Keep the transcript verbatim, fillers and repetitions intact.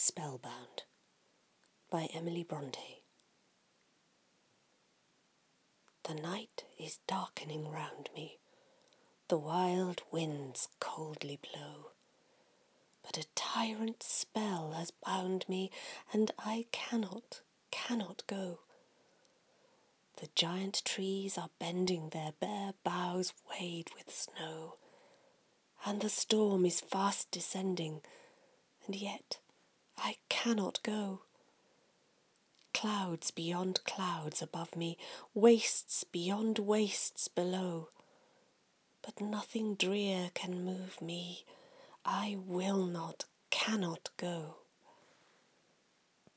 Spellbound by Emily Bronte. The night is darkening round me, the wild winds coldly blow, but a tyrant spell has bound me, and I cannot, cannot go. The giant trees are bending their bare boughs weighed with snow, and the storm is fast descending, and yet I cannot go. Clouds beyond clouds above me, wastes beyond wastes below, but nothing drear can move me. I will not, cannot go.